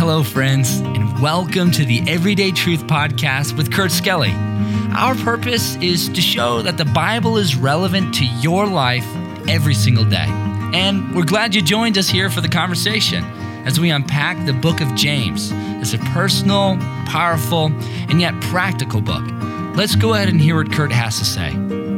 Hello, friends, and welcome to the Everyday Truth Podcast with Kurt Skelly. Our purpose is to show that the Bible is relevant to your life every single day. And we're glad you joined us here for the conversation as we unpack the book of James. It's a personal, powerful, and yet practical book. Let's go ahead and hear what Kurt has to say.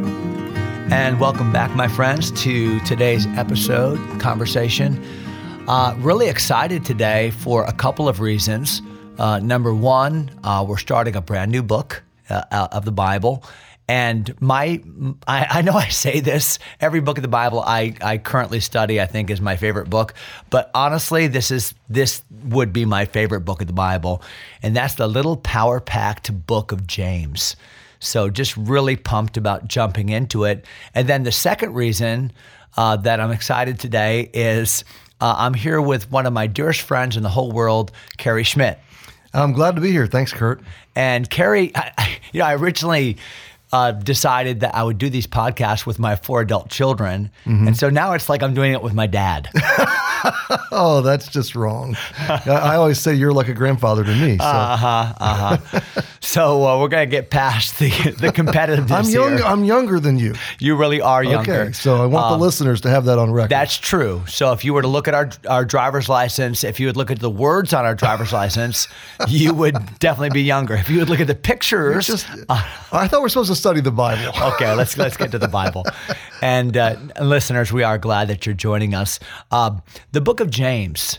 And welcome back, my friends, to today's episode, conversation. Really excited today for a couple of reasons. Number one, we're starting a brand new book of the Bible. And I know I say this, every book of the Bible I currently study, I think is my favorite book. But honestly, this would be my favorite book of the Bible. And that's the little power-packed book of James. So just really pumped about jumping into it. And then the second reason that I'm excited today is I'm here with one of my dearest friends in the whole world, Carrie Schmidt. I'm glad to be here. Thanks, Kurt. And Carrie, I originally decided that I would do these podcasts with my 4 adult children. Mm-hmm. And so now it's like I'm doing it with my dad. Oh, that's just wrong. I always say you're like a grandfather to me. So. So we're going to get past the competitiveness here. I'm younger than you. You really are younger. Okay, so I want the listeners to have that on record. That's true. So if you were to look at our driver's license, if you would look at the words on our driver's license, you would definitely be younger. If you would look at the pictures. I thought we're supposed to study the Bible. Okay, let's get to the Bible. And listeners, we are glad that you're joining us. The book of James.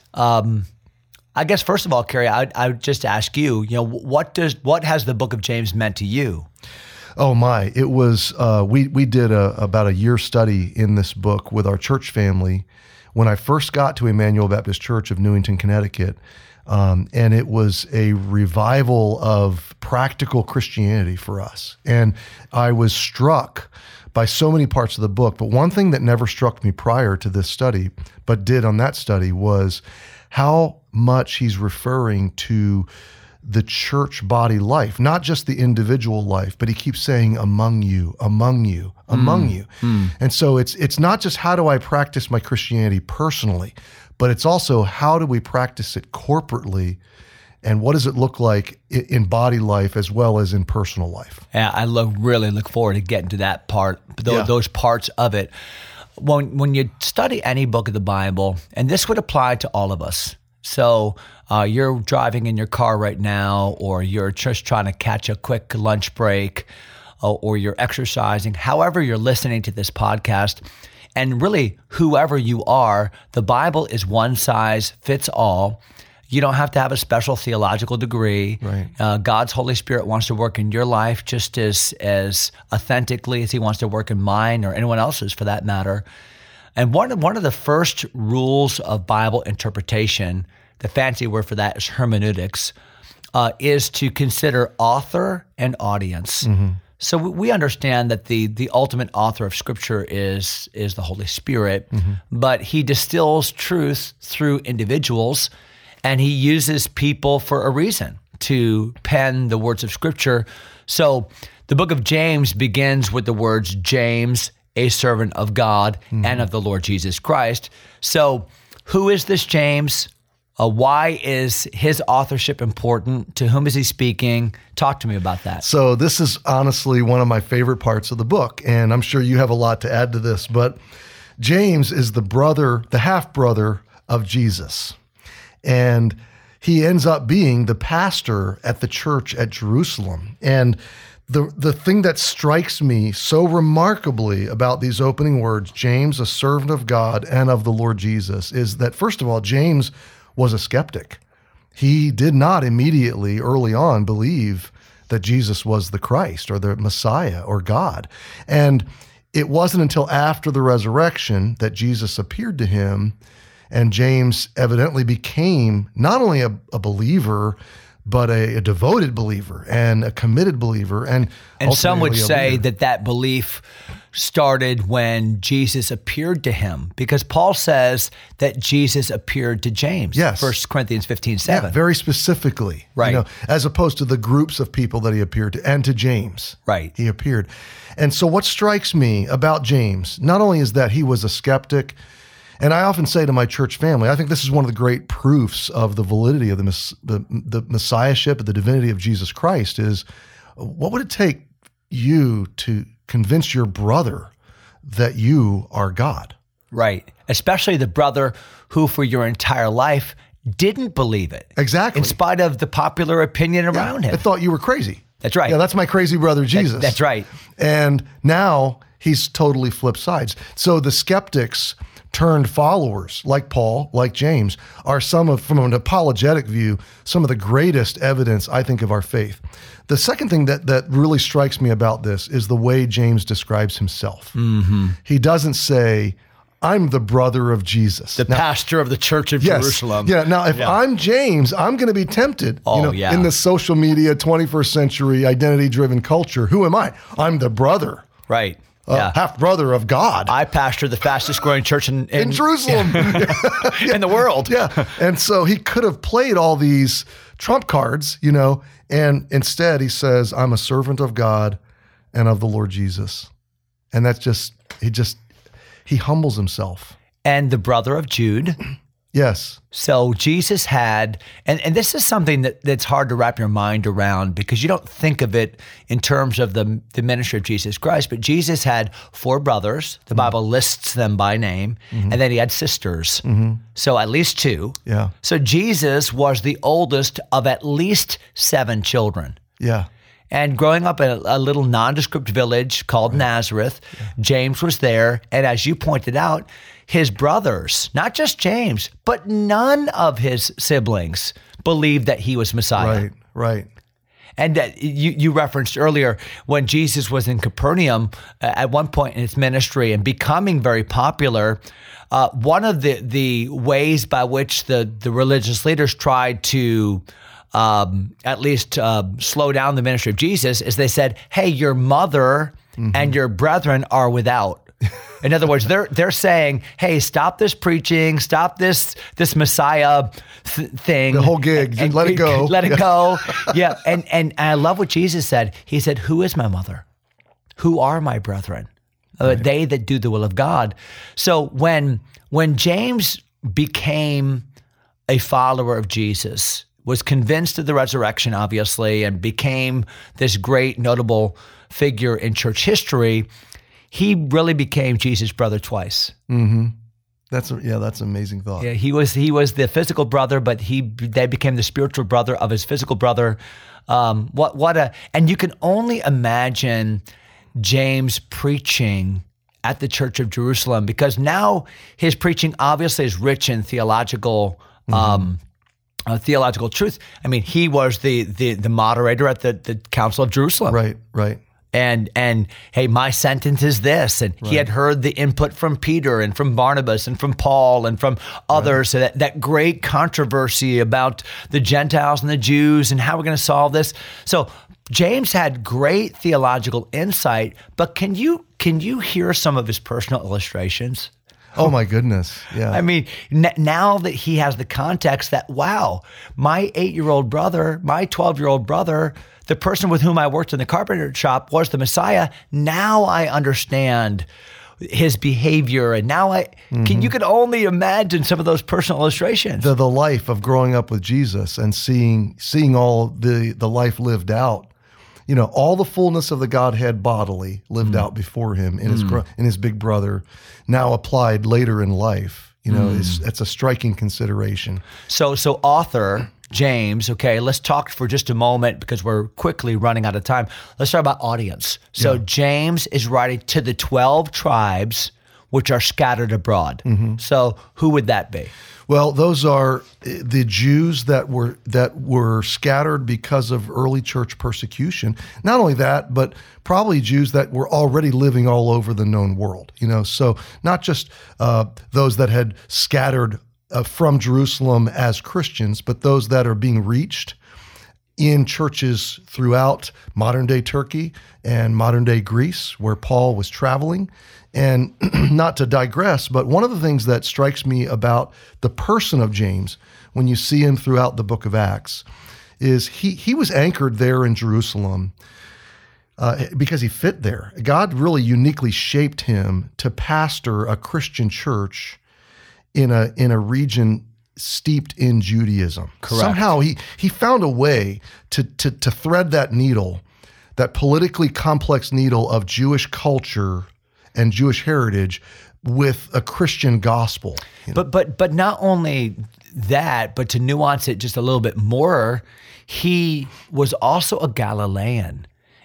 I guess first of all, Carrie, I would just ask you, what has the book of James meant to you? Oh my! It was we did about a year study in this book with our church family when I first got to Emmanuel Baptist Church of Newington, Connecticut, and it was a revival of practical Christianity for us. And I was struck by so many parts of the book, but one thing that never struck me prior to this study, but did on that study, was how much he's referring to the church body life, not just the individual life, but he keeps saying among you, among you, among you. And so it's not just how do I practice my Christianity personally, but it's also how do we practice it corporately, and what does it look like in body life as well as in personal life? Yeah, I really look forward to getting to that part, those parts of it. When you study any book of the Bible, and this would apply to all of us. So you're driving in your car right now, or you're just trying to catch a quick lunch break, or you're exercising, however you're listening to this podcast, and really whoever you are, the Bible is one size fits all. You don't have to have a special theological degree. Right. God's Holy Spirit wants to work in your life just as authentically as he wants to work in mine or anyone else's for that matter. And one of the first rules of Bible interpretation, the fancy word for that is hermeneutics, is to consider author and audience. Mm-hmm. So we understand that the ultimate author of Scripture is the Holy Spirit, mm-hmm. but he distills truth through individuals. And he uses people for a reason to pen the words of Scripture. So the book of James begins with the words, James, a servant of God mm-hmm. and of the Lord Jesus Christ. So who is this James? Why is his authorship important? To whom is he speaking? Talk to me about that. So this is honestly one of my favorite parts of the book, and I'm sure you have a lot to add to this, but James is the half-brother of Jesus. And he ends up being the pastor at the church at Jerusalem. And the thing that strikes me so remarkably about these opening words, James, a servant of God and of the Lord Jesus, is that, first of all, James was a skeptic. He did not immediately, early on, believe that Jesus was the Christ or the Messiah or God. And it wasn't until after the resurrection that Jesus appeared to him, and James evidently became not only a believer, but a devoted believer and a committed believer. And some would say that belief started when Jesus appeared to him, because Paul says that Jesus appeared to James. Yes. 1 Corinthians 15:7. Yeah, very specifically. Right. As opposed to the groups of people that he appeared to, and to James. Right. He appeared. And so what strikes me about James, not only is that he was a skeptic, And I often say to my church family, I think this is one of the great proofs of the validity of the messiahship, of the divinity of Jesus Christ is, what would it take you to convince your brother that you are God? Right. Especially the brother who for your entire life didn't believe it. Exactly. In spite of the popular opinion around him. I thought you were crazy. That's right. Yeah, that's my crazy brother Jesus. That's right. And now he's totally flipped sides. So the skeptics turned followers like Paul, like James, are from an apologetic view, some of the greatest evidence, I think, of our faith. The second thing that really strikes me about this is the way James describes himself. Mm-hmm. He doesn't say, I'm the brother of Jesus. The pastor of the church of Jerusalem. Yeah. Now, if I'm James, I'm going to be tempted. In the social media, 21st century, identity-driven culture, who am I? I'm the brother. Right. Half brother of God. I pastor the fastest growing church in Jerusalem. In the world. Yeah. And so he could have played all these trump cards, and instead he says, I'm a servant of God and of the Lord Jesus. And that's he humbles himself. And the brother of Jude. Yes. So Jesus had, and this is something that's hard to wrap your mind around because you don't think of it in terms of the ministry of Jesus Christ, but Jesus had 4 brothers. The Bible lists them by name, and then he had sisters. So at least 2. Yeah. So Jesus was the oldest of at least 7 children. Yeah. And growing up in a little nondescript village called Nazareth, James was there. And as you pointed out, his brothers, not just James, but none of his siblings believed that he was Messiah. Right. And you referenced earlier when Jesus was in Capernaum at one point in his ministry and becoming very popular, one of the ways by which the religious leaders tried to at least slow down the ministry of Jesus is they said, hey, your mother and your brethren are without. In other words, they're saying, hey, stop this preaching, stop this Messiah thing. The whole gig, let it go. Let it go. Yeah, and I love what Jesus said. He said, who is my mother? Who are my brethren? They that do the will of God. So when James became a follower of Jesus, was convinced of the resurrection, obviously, and became this great, notable figure in church history, he really became Jesus' brother twice. Mm-hmm. That's an amazing thought. Yeah, he was the physical brother, but they became the spiritual brother of his physical brother. And you can only imagine James preaching at the Church of Jerusalem because now his preaching obviously is rich in theological. Theological truth. I mean, he was the moderator at the Council of Jerusalem. Right. And hey, my sentence is this. And he had heard the input from Peter and from Barnabas and from Paul and from others. So that great controversy about the Gentiles and the Jews and how we're going to solve this. So James had great theological insight, but can you hear some of his personal illustrations? Oh my goodness. Yeah. I mean, now that he has the context that, wow, my 8-year-old brother, my 12-year-old brother, the person with whom I worked in the carpenter shop was the Messiah. Now I understand his behavior. And now you can only imagine some of those personal illustrations. The life of growing up with Jesus and seeing all the life lived out. All the fullness of the Godhead bodily lived out before him in his big brother, now applied later in life. It's a striking consideration. So author James, okay, let's talk for just a moment because we're quickly running out of time. Let's talk about audience. So James is writing to the 12 tribes which are scattered abroad. So who would that be? Well, those are the Jews that were scattered because of early church persecution. Not only that, but probably Jews that were already living all over the known world. So not just those that had scattered from Jerusalem as Christians, but those that are being reached in churches throughout modern-day Turkey and modern-day Greece, where Paul was traveling. And not to digress, but one of the things that strikes me about the person of James, when you see him throughout the book of Acts, is he was anchored there in Jerusalem because he fit there. God really uniquely shaped him to pastor a Christian church in a region steeped in Judaism. Correct. Somehow he found a way to thread that needle, that politically complex needle of Jewish culture and Jewish heritage with a Christian gospel. But not only that, but to nuance it just a little bit more, he was also a Galilean.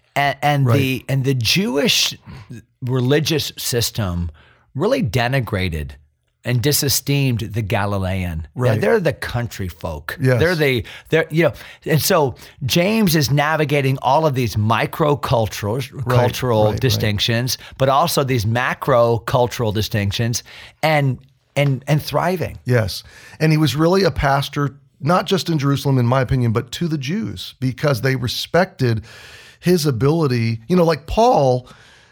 And Right. the Jewish religious system really denigrated and disesteemed the Galilean. Right. They're the country folk. Yes. They're and so James is navigating all of these cultural right. distinctions, but also these macro cultural distinctions and thriving. Yes. And he was really a pastor, not just in Jerusalem, in my opinion, but to the Jews, because they respected his ability. Like Paul,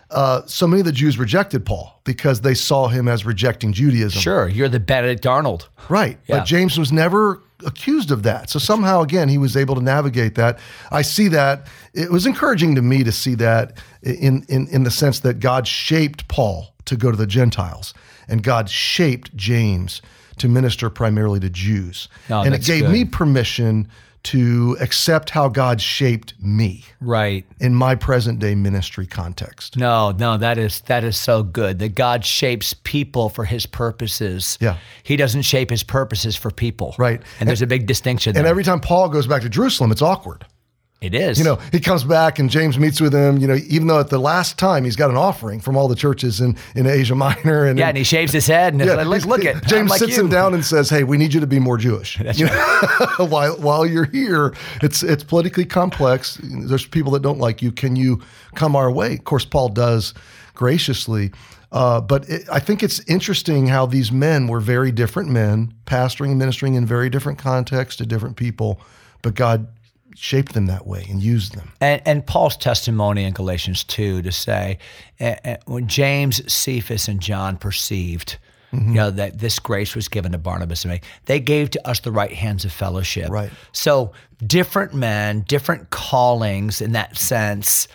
so many of the Jews rejected Paul because they saw him as rejecting Judaism. Sure, you're the Benedict Arnold. Right. Yeah. But James was never accused of that. So somehow, again, he was able to navigate that. I see that. It was encouraging to me to see that in the sense that God shaped Paul to go to the Gentiles, and God shaped James to minister primarily to Jews. Oh, and it that's gave good. me permission to accept how God shaped me Right. in my present day ministry context. No, that is so good that God shapes people for his purposes. Yeah. He doesn't shape his purposes for people. Right. And there's a big distinction there. And every time Paul goes back to Jerusalem, it's awkward. It is. He comes back and James meets with him, even though at the last time he's got an offering from all the churches in Asia Minor. And he shaves his head and look at James I'm like sits you. him down and says, "Hey, we need you to be more Jewish." That's right. While you're here, it's politically complex. There's people that don't like you. Can you come our way? Of course, Paul does graciously. But I think it's interesting how these men were very different men, pastoring and ministering in very different contexts to different people, but God shaped them that way and used them. And Paul's testimony in Galatians 2 to say, when James, Cephas, and John perceived that this grace was given to Barnabas and me, they gave to us the right hands of fellowship. Right. So different men, different callings in that sense,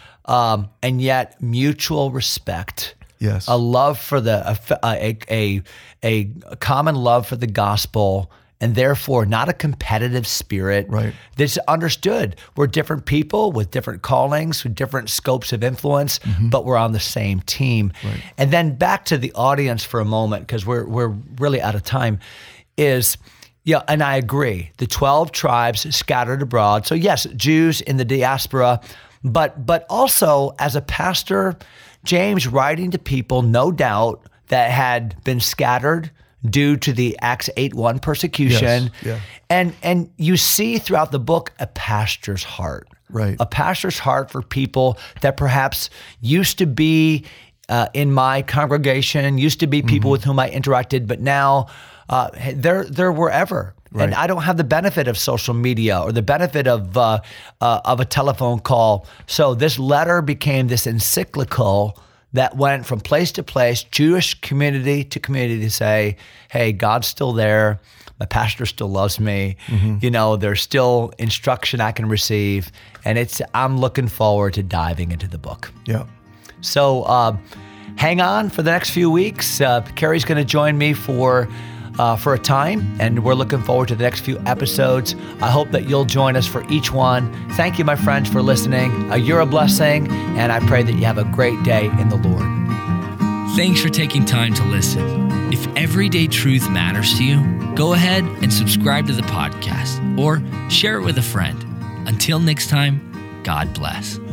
and yet mutual respect. Yes. A love for a common love for the gospel, and therefore not a competitive spirit. Right. That's understood. We're different people with different callings, with different scopes of influence, but we're on the same team. Right. And then back to the audience for a moment, because we're really out of time, and I agree. The 12 tribes scattered abroad. So yes, Jews in the diaspora, but also as a pastor, James writing to people, no doubt, that had been scattered due to the Acts 8:1 persecution. Yes, yeah. And you see throughout the book a pastor's heart. Right. A pastor's heart for people that perhaps used to be in my congregation, used to be people with whom I interacted, but now they're wherever. Right. And I don't have the benefit of social media or the benefit of a telephone call. So this letter became this encyclical that went from place to place, Jewish community to community, to say, hey, God's still there. My pastor still loves me. There's still instruction I can receive. And I'm looking forward to diving into the book. Yeah. So hang on for the next few weeks. Carrie's going to join me for a time, and we're looking forward to the next few episodes. I hope that you'll join us for each one. Thank you, my friends, for listening. You're a blessing, and I pray that you have a great day in the Lord. Thanks for taking time to listen. If everyday truth matters to you, go ahead and subscribe to the podcast or share it with a friend. Until next time, God bless.